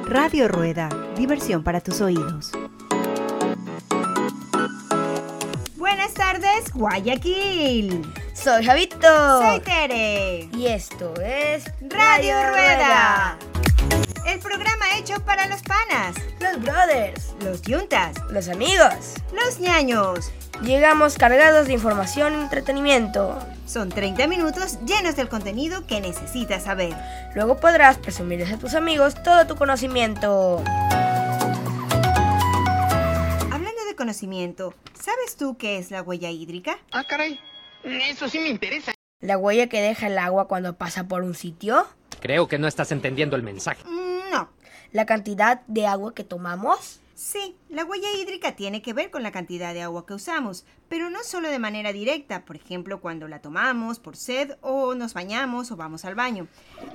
Radio Rueda, diversión para tus oídos. Buenas tardes, Guayaquil. Soy Javito. Soy Tere. Y esto es Radio Rueda. El programa hecho para los panas, los brothers, los yuntas, los amigos, los ñaños. Llegamos cargados de información y entretenimiento. Son 30 minutos llenos del contenido que necesitas saber. Luego podrás presumirles a tus amigos todo tu conocimiento. Hablando de conocimiento, ¿sabes tú qué es la huella hídrica? Ah, caray, eso sí me interesa. ¿La huella que deja el agua cuando pasa por un sitio? Creo que no estás entendiendo el mensaje. No. ¿La cantidad de agua que tomamos? Sí, la huella hídrica tiene que ver con la cantidad de agua que usamos, pero no solo de manera directa, por ejemplo, cuando la tomamos por sed o nos bañamos o vamos al baño,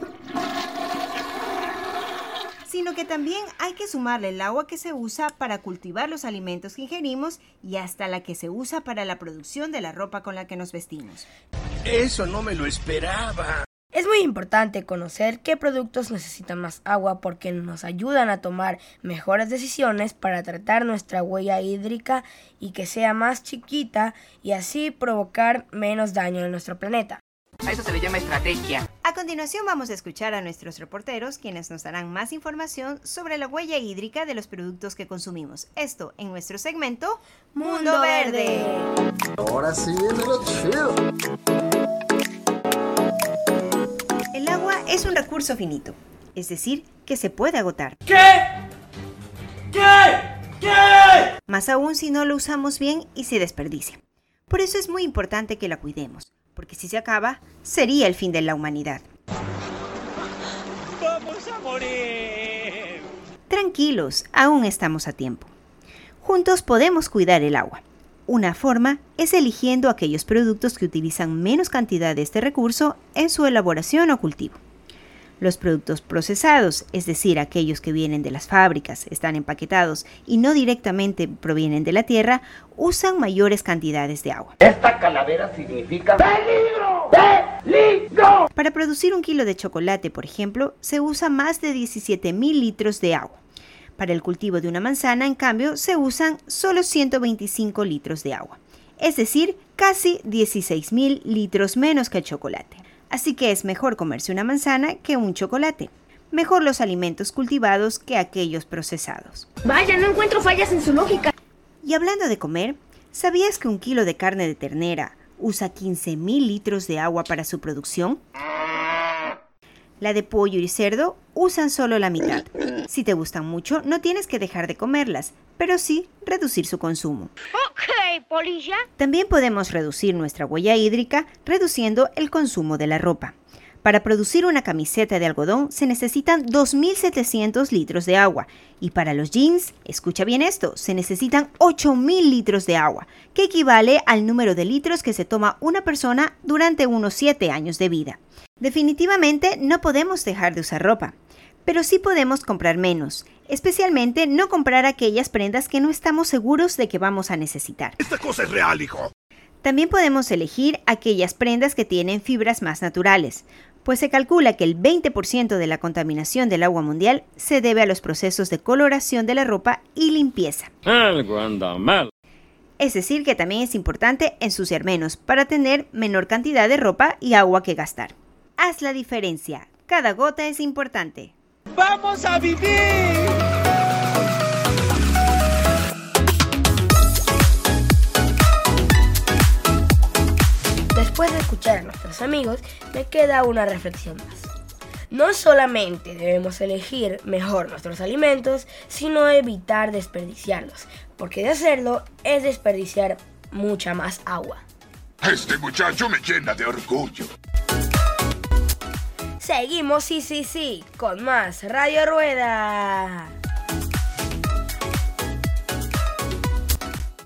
sino que también hay que sumarle el agua que se usa para cultivar los alimentos que ingerimos y hasta la que se usa para la producción de la ropa con la que nos vestimos. Eso no me lo esperaba. Es muy importante conocer qué productos necesitan más agua porque nos ayudan a tomar mejores decisiones para tratar nuestra huella hídrica y que sea más chiquita y así provocar menos daño en nuestro planeta. A eso se le llama estrategia. A continuación vamos a escuchar a nuestros reporteros quienes nos darán más información sobre la huella hídrica de los productos que consumimos. Esto en nuestro segmento Mundo Verde. Ahora sí viene lo chido. El agua es un recurso finito, es decir, que se puede agotar. ¿Qué? Más aún si no lo usamos bien y se desperdicia. Por eso es muy importante que la cuidemos, porque si se acaba, sería el fin de la humanidad. ¡Vamos a morir! Tranquilos, aún estamos a tiempo. Juntos podemos cuidar el agua. Una forma es eligiendo aquellos productos que utilizan menos cantidad de este recurso en su elaboración o cultivo. Los productos procesados, es decir, aquellos que vienen de las fábricas, están empaquetados y no directamente provienen de la tierra, usan mayores cantidades de agua. Esta calavera significa ¡peligro! ¡Peligro! Para producir 1 kilo de chocolate, por ejemplo, se usa más de 17,000 litros de agua. Para el cultivo de una manzana, en cambio, se usan solo 125 litros de agua, es decir, casi 16,000 litros menos que el chocolate. Así que es mejor comerse una manzana que un chocolate. Mejor los alimentos cultivados que aquellos procesados. Vaya, no encuentro fallas en su lógica. Y hablando de comer, ¿sabías que 1 kilo de carne de ternera usa 15,000 litros de agua para su producción? La de pollo y cerdo usan solo la mitad. Si te gustan mucho, no tienes que dejar de comerlas, pero sí reducir su consumo. Ok, polilla. También podemos reducir nuestra huella hídrica reduciendo el consumo de la ropa. Para producir una camiseta de algodón se necesitan 2,700 litros de agua. Y para los jeans, escucha bien esto, se necesitan 8,000 litros de agua, que equivale al número de litros que se toma una persona durante unos 7 años de vida. Definitivamente no podemos dejar de usar ropa, pero sí podemos comprar menos, especialmente no comprar aquellas prendas que no estamos seguros de que vamos a necesitar. Esta cosa es real, hijo. También podemos elegir aquellas prendas que tienen fibras más naturales, pues se calcula que el 20% de la contaminación del agua mundial se debe a los procesos de coloración de la ropa y limpieza. Algo anda mal. Es decir, que también es importante ensuciar menos para tener menor cantidad de ropa y agua que gastar. Haz la diferencia. Cada gota es importante. ¡Vamos a vivir! Después de escuchar a nuestros amigos, me queda una reflexión más. No solamente debemos elegir mejor nuestros alimentos, sino evitar desperdiciarlos, porque de hacerlo es desperdiciar mucha más agua. Este muchacho me llena de orgullo. Seguimos, sí, con más Radio Rueda.